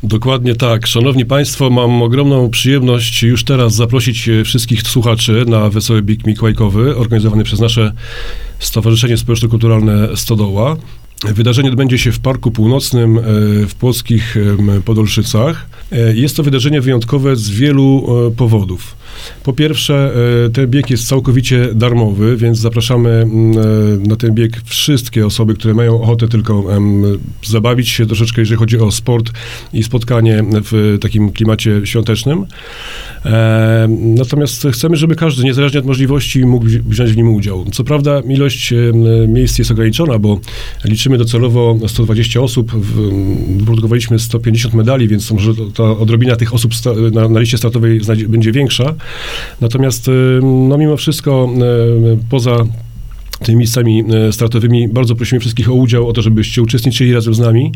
Dokładnie tak. Szanowni Państwo, mam ogromną przyjemność już teraz zaprosić wszystkich słuchaczy na Wesoły Bieg Mikołajkowy, organizowany przez nasze Stowarzyszenie Społeczno-Kulturalne Stodoła. Wydarzenie odbędzie się w Parku Północnym w płockich Podolszycach. Jest to wydarzenie wyjątkowe z wielu powodów. Po pierwsze, ten bieg jest całkowicie darmowy, więc zapraszamy na ten bieg wszystkie osoby, które mają ochotę tylko zabawić się troszeczkę, jeżeli chodzi o sport i spotkanie w takim klimacie świątecznym. Natomiast chcemy, żeby każdy, niezależnie od możliwości, mógł wziąć w nim udział. Co prawda ilość miejsc jest ograniczona, bo liczymy docelowo 120 osób, wyprodukowaliśmy 150 medali, więc może ta odrobina tych osób na liście startowej będzie większa. Natomiast no mimo wszystko poza tymi miejscami startowymi bardzo prosimy wszystkich o udział, o to, żebyście uczestniczyli razem z nami.